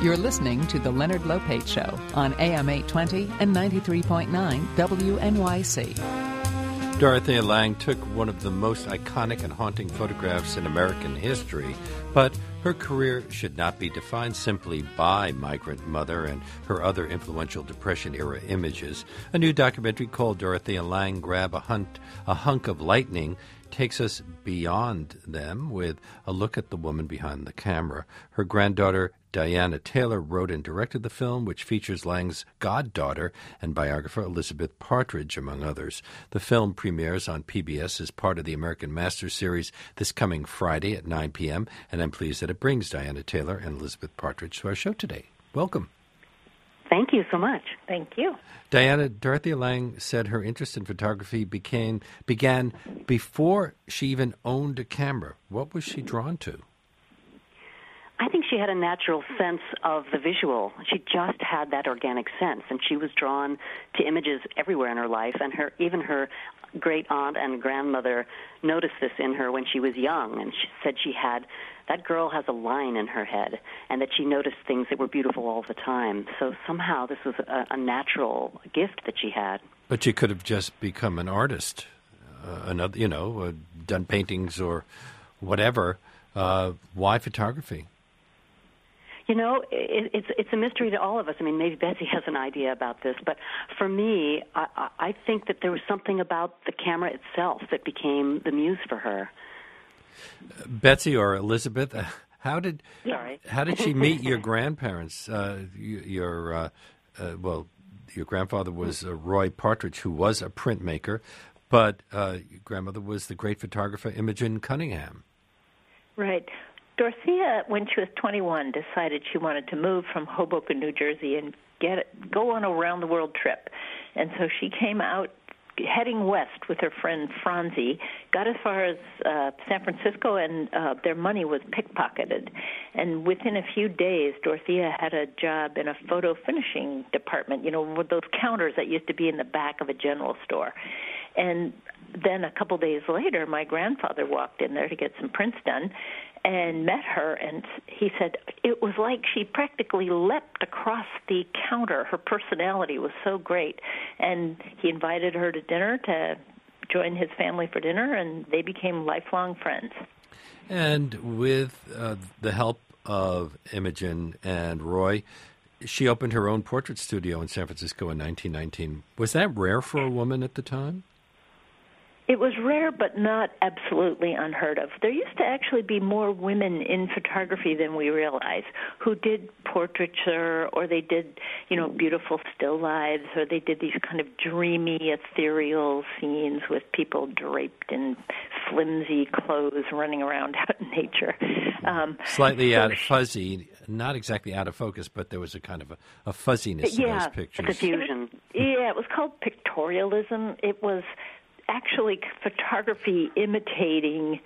You're listening to The Leonard Lopate Show on AM 820 and 93.9 WNYC. Dorothea Lange took one of the most iconic and haunting photographs in American history, but her career should not be defined simply by Migrant Mother and her other influential Depression-era images. A new documentary called Dorothea Lange, Grab a Hunk of Lightning takes us beyond them with a look at the woman behind the camera. Her granddaughter, Diana Taylor, wrote and directed the film, which features Lange's goddaughter and biographer Elizabeth Partridge, among others. The film premieres on PBS as part of the American Masters series this coming Friday at 9 p.m., and I'm pleased that it brings Diana Taylor and Elizabeth Partridge to our show today. Welcome. Thank you so much. Thank you. Diana, Dorothea Lange said her interest in photography began before she even owned a camera. What was she drawn to? I think she had a natural sense of the visual. She just had that organic sense, and she was drawn to images everywhere in her life, and even her great aunt and grandmother noticed this in her when she was young, and she said that girl has a line in her head, and that she noticed things that were beautiful all the time. So somehow this was a natural gift that she had. But she could have just become an artist, done paintings or whatever. Why photography? You know, it's a mystery to all of us. I mean, maybe Betsy has an idea about this, but for me, I think that there was something about the camera itself that became the muse for her. Betsy or Elizabeth, how did she meet your grandparents? Your grandfather was Roy Partridge, who was a printmaker, but your grandmother was the great photographer Imogen Cunningham. Right. Dorothea, when she was 21, decided she wanted to move from Hoboken, New Jersey, and go on a round-the-world trip. And so she came out heading west with her friend Franzi, got as far as San Francisco, and their money was pickpocketed. And within a few days, Dorothea had a job in a photo finishing department, with those counters that used to be in the back of a general store. And then a couple days later, my grandfather walked in there to get some prints done and met her, and he said it was like she practically leapt across the counter. Her personality was so great. And he invited her to dinner to join his family for dinner, and they became lifelong friends. And with the help of Imogen and Roy, she opened her own portrait studio in San Francisco in 1919. Was that rare for a woman at the time? It was rare, but not absolutely unheard of. There used to actually be more women in photography than we realize who did portraiture, or they did, beautiful still lives, or they did these kind of dreamy, ethereal scenes with people draped in flimsy clothes running around out in nature. Slightly out of fuzzy, not exactly out of focus, but there was a kind of a fuzziness in those pictures. Yeah, diffusion. It was called pictorialism. It was actually photography imitating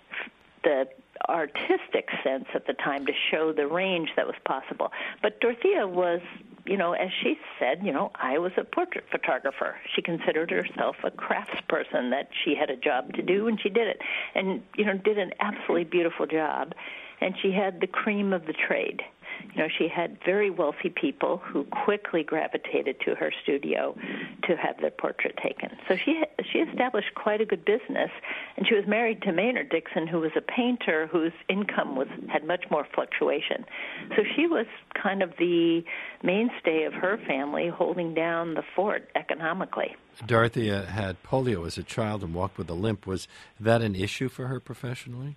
the artistic sense at the time to show the range that was possible. But Dorothea was, as she said, I was a portrait photographer. She considered herself a craftsperson, that she had a job to do, and she did it. And, did an absolutely beautiful job. And she had the cream of the trade. She had very wealthy people who quickly gravitated to her studio to have their portrait taken. So she established quite a good business, and she was married to Maynard Dixon, who was a painter whose income had much more fluctuation. So she was kind of the mainstay of her family, holding down the fort economically. Dorothea had polio as a child and walked with a limp. Was that an issue for her professionally?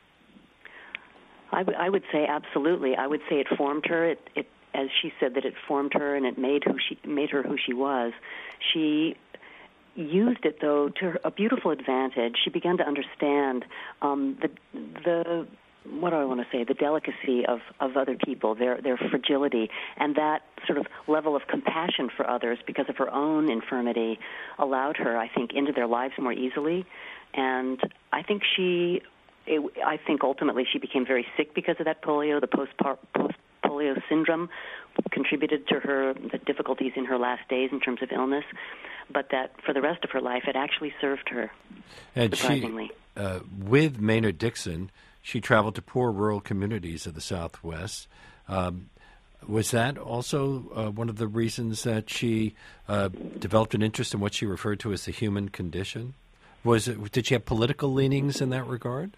I would say absolutely. I would say it formed her. It as she said, that it formed her and it made her who she was. She used it, though, to a beautiful advantage. She began to understand the what do I want to say, the delicacy of other people, their fragility, and that sort of level of compassion for others because of her own infirmity allowed her, I think, into their lives more easily. And I think ultimately she became very sick because of that polio. The post-polio syndrome contributed to the difficulties in her last days in terms of illness, but that for the rest of her life it actually served her, and surprisingly. With Maynard Dixon, she traveled to poor rural communities of the Southwest. Was that also one of the reasons that she developed an interest in what she referred to as the human condition? Did she have political leanings in that regard?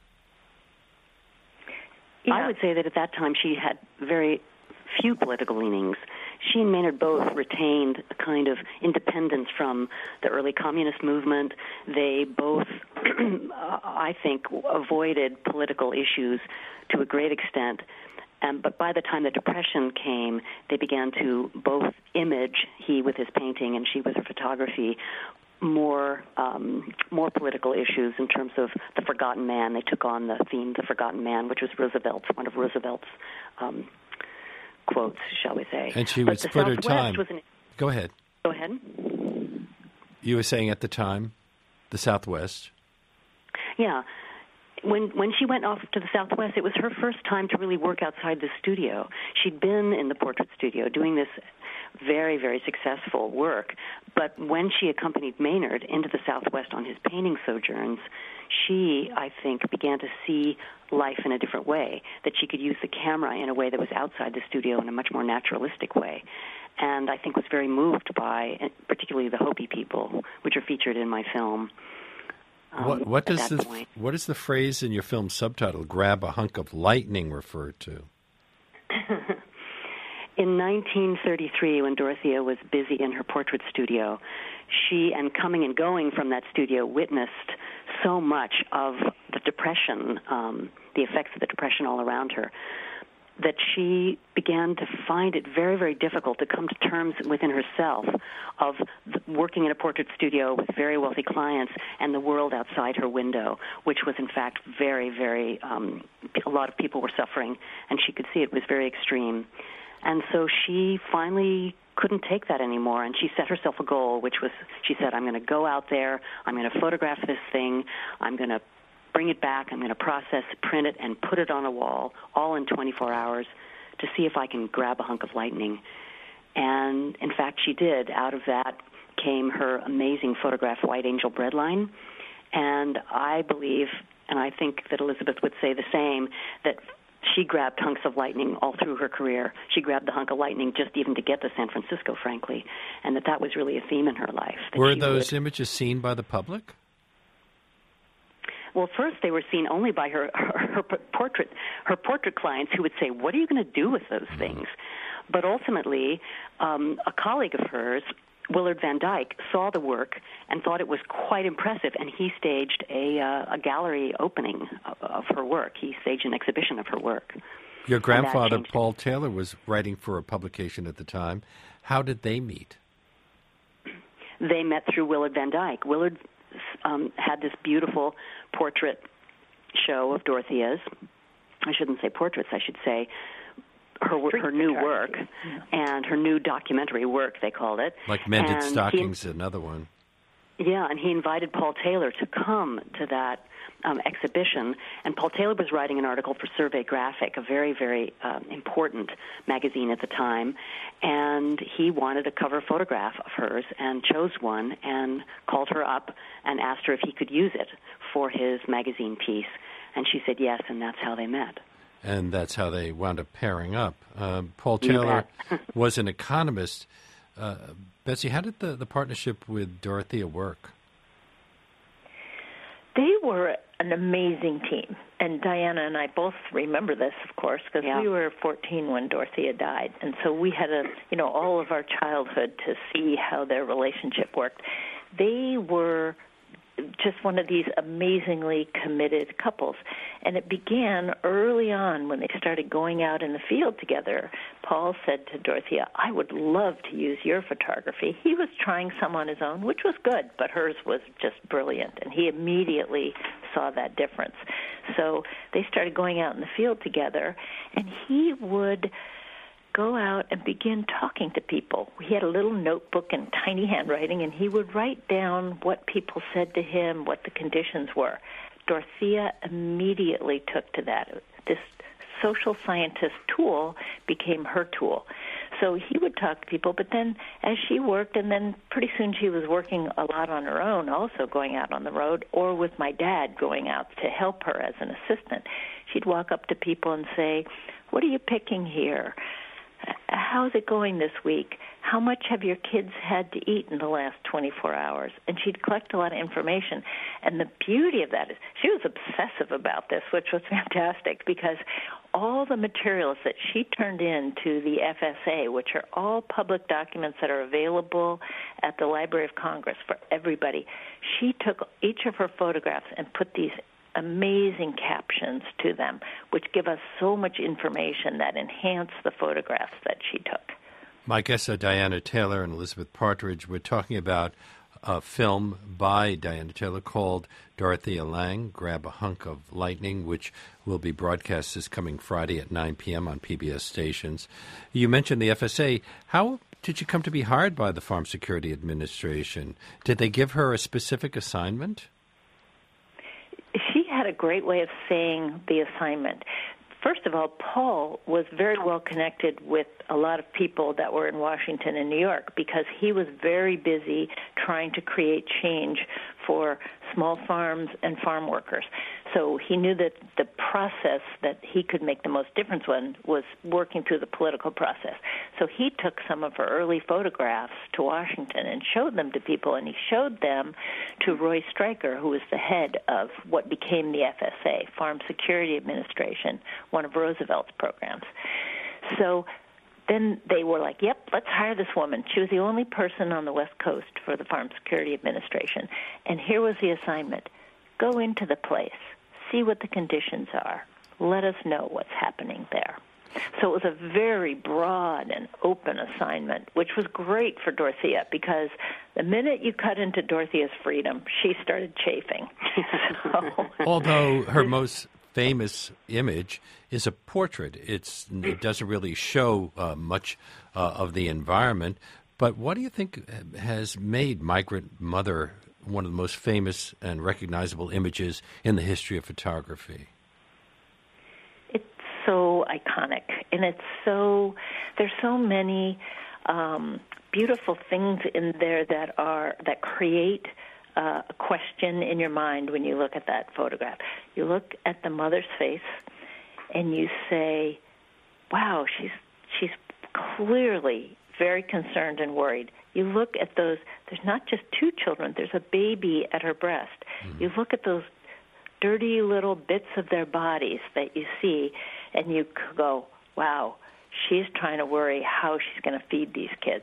Yeah. I would say that at that time she had very few political leanings. She and Maynard both retained a kind of independence from the early communist movement. They both, I think, avoided political issues to a great extent. But by the time the Depression came, they began to both image, he with his painting and she with her photography, more political issues in terms of the forgotten man. They took on the theme, the forgotten man, which was one of Roosevelt's quotes, shall we say. And she would split her time. Go ahead. Go ahead. You were saying at the time, the Southwest. Yeah. When she went off to the Southwest, it was her first time to really work outside the studio. She'd been in the portrait studio doing this very, very successful work, but when she accompanied Maynard into the Southwest on his painting sojourns, she, I think, began to see life in a different way, that she could use the camera in a way that was outside the studio in a much more naturalistic way. And I think was very moved by, particularly the Hopi people, which are featured in my film. What does the phrase in your film subtitle, "grab a hunk of lightning," refer to? In 1933, when Dorothea was busy in her portrait studio, she, and coming and going from that studio, witnessed so much of the Depression, the effects of the Depression all around her, that she began to find it very, very difficult to come to terms within herself of working in a portrait studio with very wealthy clients and the world outside her window, which was in fact very, very, a lot of people were suffering, and she could see it was very extreme. And so she finally couldn't take that anymore, and she set herself a goal, which was, she said, I'm going to go out there, I'm going to photograph this thing, I'm going to bring it back, I'm going to process, print it, and put it on a wall, all in 24 hours, to see if I can grab a hunk of lightning. And, in fact, she did. Out of that came her amazing photograph, White Angel Breadline. And I believe, and I think that Elizabeth would say the same, that she grabbed hunks of lightning all through her career. She grabbed the hunk of lightning just even to get to San Francisco, frankly, and that was really a theme in her life. Were those images seen by the public? Well, first they were seen only by her portrait clients, who would say, "What are you going to do with those things?" But ultimately, a colleague of hers, Willard Van Dyke, saw the work and thought it was quite impressive, and he staged a gallery opening of her work. He staged an exhibition of her work. Your grandfather, Paul Taylor, was writing for a publication at the time. How did they meet? They met through Willard Van Dyke. Willard had this beautiful portrait show of Dorothea's. I shouldn't say portraits, I should say her new work, and her new documentary work, they called it. Like Mended Stockings, another one. Yeah, and he invited Paul Taylor to come to that exhibition, and Paul Taylor was writing an article for Survey Graphic, a very, very important magazine at the time, and he wanted a cover photograph of hers and chose one and called her up and asked her if he could use it for his magazine piece, and she said yes, and that's how they met. And that's how they wound up pairing up. Paul Taylor was an economist. Betsy, how did the partnership with Dorothea work? They were an amazing team. And Diana and I both remember this, of course, because we were 14 when Dorothea died. And so we had all of our childhood to see how their relationship worked. They were just one of these amazingly committed couples. And it began early on when they started going out in the field together. Paul said to Dorothea, "I would love to use your photography." He was trying some on his own, which was good, but hers was just brilliant. And he immediately saw that difference. So they started going out in the field together, and he would go out and begin talking to people. He had a little notebook and tiny handwriting, and he would write down what people said to him, what the conditions were. Dorothea immediately took to that. This social scientist tool became her tool. So he would talk to people, but then as she worked, and then pretty soon she was working a lot on her own, also going out on the road, or with my dad going out to help her as an assistant. She'd walk up to people and say, "What are you picking here?" how's it going this week? How much have your kids had to eat in the last 24 hours? And she'd collect a lot of information. And the beauty of that is she was obsessive about this, which was fantastic, because all the materials that she turned in to the FSA, which are all public documents that are available at the Library of Congress for everybody, she took each of her photographs and put these amazing captions to them, which give us so much information that enhance the photographs that she took. My guests are Diana Taylor and Elizabeth Partridge. We're talking about a film by Diana Taylor called Dorothea Lange, Grab a Hunk of Lightning, which will be broadcast this coming Friday at 9 p.m. on PBS stations. You mentioned the FSA. How did you come to be hired by the Farm Security Administration? Did they give her a specific assignment? She had a great way of saying the assignment. First of all, Paul was very well connected with a lot of people that were in Washington and New York, because he was very busy trying to create change for small farms and farm workers. So he knew that the process that he could make the most difference in was working through the political process. So he took some of her early photographs to Washington and showed them to people, and he showed them to Roy Stryker, who was the head of what became the FSA, Farm Security Administration, one of Roosevelt's programs. So then they were like, yep, let's hire this woman. She was the only person on the West Coast for the Farm Security Administration. And here was the assignment. Go into the place. See what the conditions are. Let us know what's happening there. So it was a very broad and open assignment, which was great for Dorothea, because the minute you cut into Dorothea's freedom, she started chafing. Although her most famous image is a portrait. It doesn't really show much of the environment. But what do you think has made Migrant Mother one of the most famous and recognizable images in the history of photography? It's so iconic, and there's so many beautiful things in there that create a question in your mind when you look at that photograph. You look at the mother's face, and you say, "Wow, she's clearly very concerned and worried." You look at those. There's not just two children. There's a baby at her breast. Mm-hmm. You look at those dirty little bits of their bodies that you see, and you go, "Wow, she's trying to worry how she's going to feed these kids."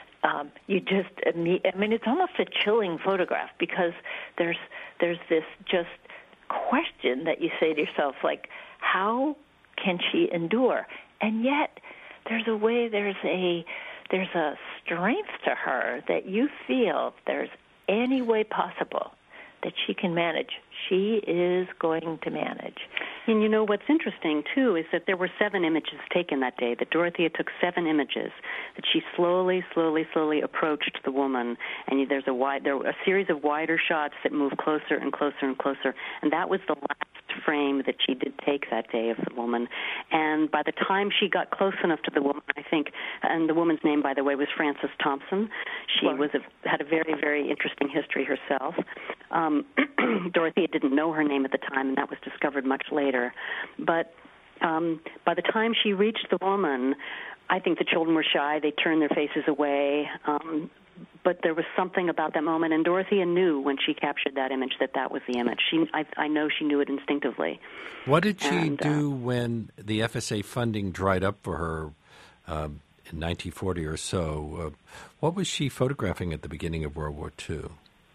It's almost a chilling photograph, because there's this just question that you say to yourself, like, how can she endure? And yet there's a strength to her that you feel if there's any way possible that she can manage, she is going to manage. And you know what's interesting, too, is that there were 7 images taken that day, that Dorothea took 7 images, that she slowly approached the woman, and there were a series of wider shots that moved closer and closer and closer, and that was the last frame that she did take that day of the woman. And by the time she got close enough to the woman, I think, and the woman's name, by the way, was Frances Thompson. She had a very, very interesting history herself. Dorothea didn't know her name at the time, and that was discovered much later. But by the time she reached the woman, I think the children were shy. They turned their faces away. But there was something about that moment, and Dorothea knew when she captured that image that was the image. I know she knew it instinctively. What did she do when the FSA funding dried up for her in 1940 or so? What was she photographing at the beginning of World War II?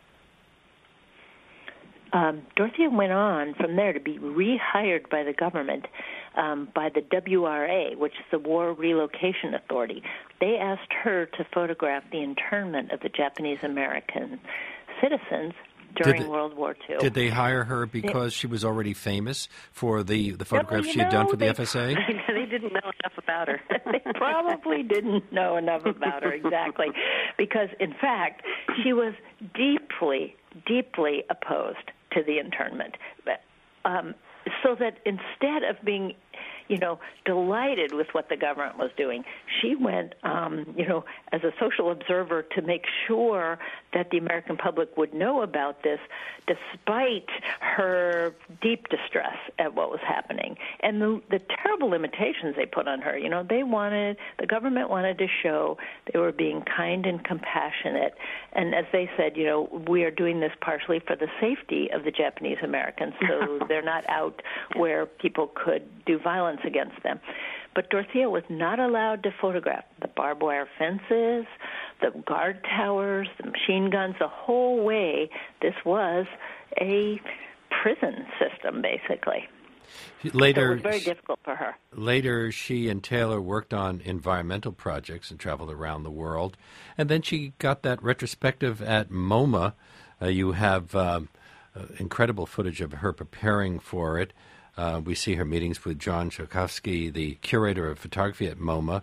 Dorothea went on from there to be rehired by the government, by the WRA, which is the War Relocation Authority. They asked her to photograph the internment of the Japanese-American citizens during World War II. Did they hire her because she was already famous for the photographs she had done for the FSA? They didn't know enough about her. They probably didn't know enough about her, exactly. Because, in fact, she was deeply, deeply opposed to the internment. So that instead of being, delighted with what the government was doing. She went, as a social observer to make sure that the American public would know about this, despite her deep distress at what was happening and the terrible limitations they put on her. The government wanted to show they were being kind and compassionate, and as they said, we are doing this partially for the safety of the Japanese Americans, so they're not out where people could do violence against them. But Dorothea was not allowed to photograph the barbed wire fences, the guard towers, the machine guns, the whole way. This was a prison system, basically. Later, so it was very difficult for her. Later, she and Taylor worked on environmental projects and traveled around the world. And then she got that retrospective at MoMA. You have incredible footage of her preparing for it. We see her meetings with John Tchaikovsky, the curator of photography at MoMA.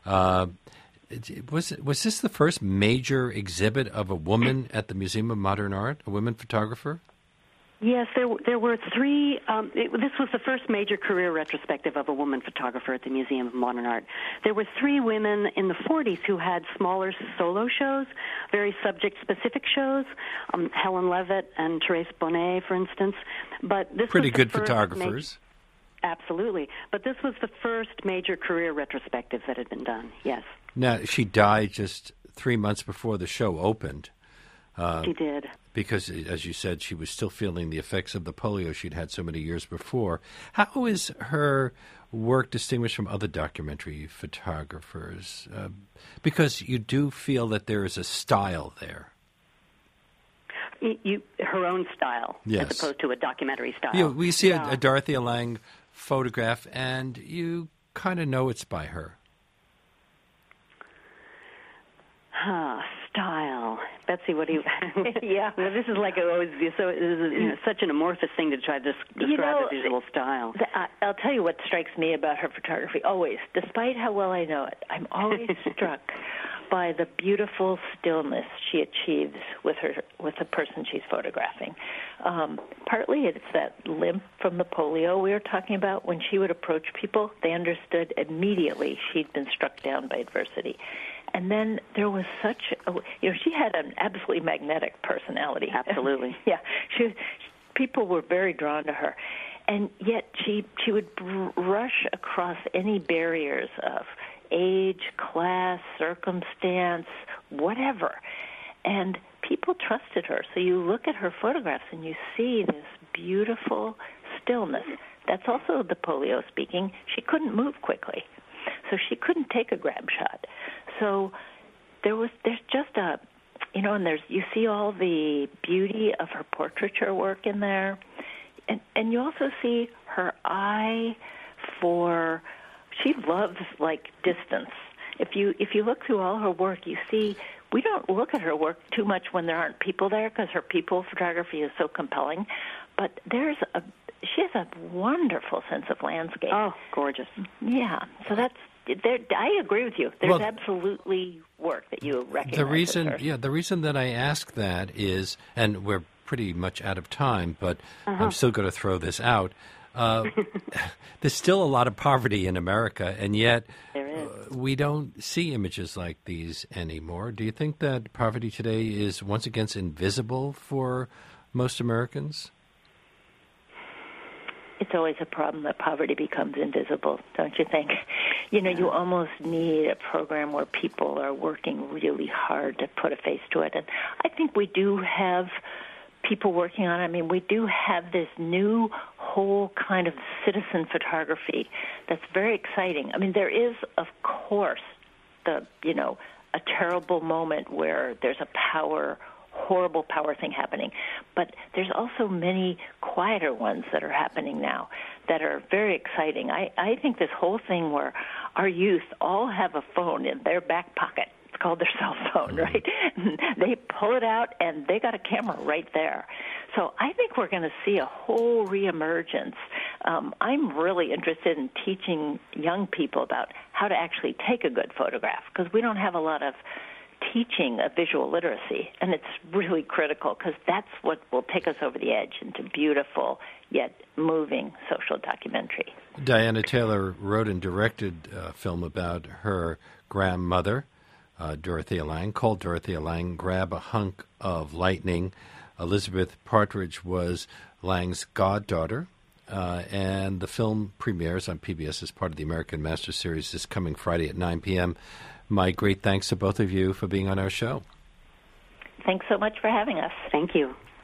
Was this the first major exhibit of a woman at the Museum of Modern Art, a woman photographer? Yes, there were three. This was the first major career retrospective of a woman photographer at the Museum of Modern Art. There were three women in the 40s who had smaller solo shows, very subject-specific shows, Helen Levitt and Therese Bonnet, for instance. But this pretty was good photographers. Absolutely. But this was the first major career retrospective that had been done, yes. Now, she died just 3 months before the show opened. She did. Because, as you said, she was still feeling the effects of the polio she'd had so many years before. How is her work distinguished from other documentary photographers? Because you do feel that there is a style there. Her own style, yes, as opposed to a documentary style. We see a Dorothea Lange photograph, and you kind of know it's by her. Style. Betsy, what do you... Yeah. Well, this is like such an amorphous thing to try to describe a visual style. I'll tell you what strikes me about her photography, always. Despite how well I know it, I'm always struck by the beautiful stillness she achieves with the person she's photographing. Partly it's that limp from the polio we were talking about. When she would approach people, they understood immediately she'd been struck down by adversity. And then there was she had an absolutely magnetic personality. Absolutely. Yeah. People were very drawn to her. And yet she would rush across any barriers of age, class, circumstance, whatever. And people trusted her. So you look at her photographs and you see this beautiful stillness. That's also the polio speaking. She couldn't move quickly. So she couldn't take a grab shot. So there's just and you see all the beauty of her portraiture work in there. And you also see her eye for, she loves distance. If you look through all her work, you see we don't look at her work too much when there aren't people there because her people photography is so compelling. But she has a wonderful sense of landscape. Oh, gorgeous. Yeah. So I agree with you. There's absolutely work that you recognize. The reason that I ask that is, and we're pretty much out of time, but I'm still going to throw this out. There's still a lot of poverty in America, and yet we don't see images like these anymore. Do you think that poverty today is once again invisible for most Americans? It's always a problem that poverty becomes invisible, don't you think? You almost need a program where people are working really hard to put a face to it. And I think we do have people working on it. I mean, we do have this new whole kind of citizen photography that's very exciting. I mean, there is, of course, a terrible moment where there's a horrible power thing happening. But there's also many quieter ones that are happening now that are very exciting. I think this whole thing where our youth all have a phone in their back pocket, it's called their cell phone, right? They pull it out and they got a camera right there. So I think we're going to see a whole reemergence. I'm really interested in teaching young people about how to actually take a good photograph because we don't have a lot of teaching of visual literacy, and it's really critical because that's what will take us over the edge into beautiful yet moving social documentary. Diana Taylor wrote and directed a film about her grandmother, Dorothea Lange, called Dorothea Lange, Grab a Hunk of Lightning. Elizabeth Partridge was Lange's goddaughter, and the film premieres on PBS as part of the American Master Series this coming Friday at 9 p.m. My great thanks to both of you for being on our show. Thanks so much for having us. Thank you.